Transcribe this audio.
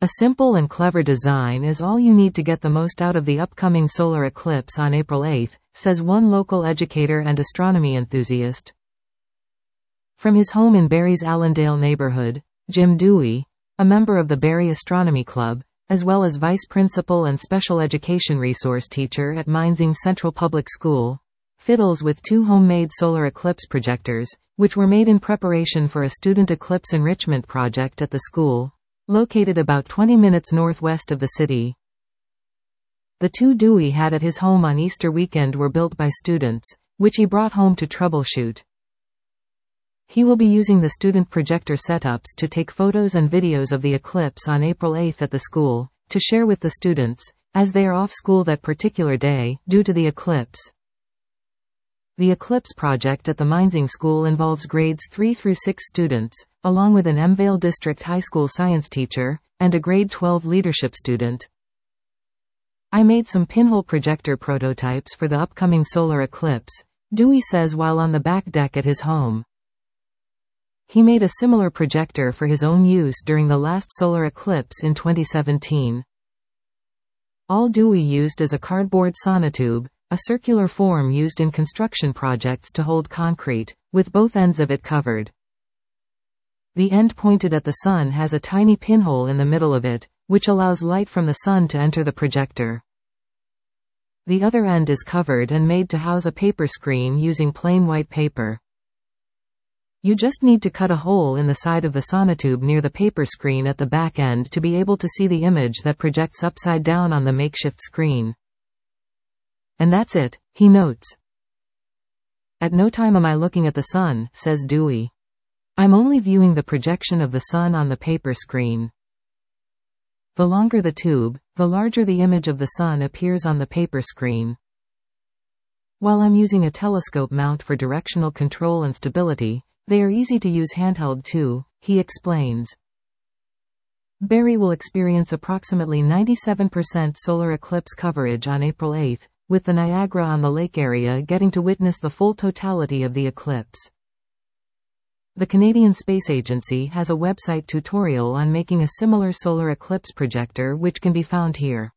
A simple and clever design is all you need to get the most out of the upcoming solar eclipse on April 8, says one local educator and astronomy enthusiast. From his home in Barrie's Allendale neighborhood, Jim Dewey, a member of the Barrie Astronomy Club, as well as vice principal and special education resource teacher at Minesing Central Public School, fiddles with two homemade solar eclipse projectors, which were made in preparation for a student eclipse enrichment project at the school, located about 20 minutes northwest of the city. The two Dewey had at his home on Easter weekend were built by students, which he brought home to troubleshoot. He will be using the student projector setups to take photos and videos of the eclipse on April 8 at the school, to share with the students, as they are off school that particular day, due to the eclipse. The Eclipse project at the Minesing School involves grades 3 through 6 students, along with an Emvale District High School science teacher, and a grade 12 leadership student. I made some pinhole projector prototypes for the upcoming solar eclipse, Dewey says while on the back deck at his home. He made a similar projector for his own use during the last solar eclipse in 2017. All Dewey used is a cardboard sonotube, a circular form used in construction projects to hold concrete, with both ends of it covered. The end pointed at the sun has a tiny pinhole in the middle of it, which allows light from the sun to enter the projector. The other end is covered and made to house a paper screen using plain white paper. You just need to cut a hole in the side of the sonotube near the paper screen at the back end to be able to see the image that projects upside down on the makeshift screen. And that's it, he notes. At no time am I looking at the sun, says Dewey. I'm only viewing the projection of the sun on the paper screen. The longer the tube, the larger the image of the sun appears on the paper screen. While I'm using a telescope mount for directional control and stability, they are easy to use handheld too, he explains. Barrie will experience approximately 97% solar eclipse coverage on April 8, with the Niagara on the lake area getting to witness the full totality of the eclipse. The Canadian Space Agency has a website tutorial on making a similar solar eclipse projector which can be found here.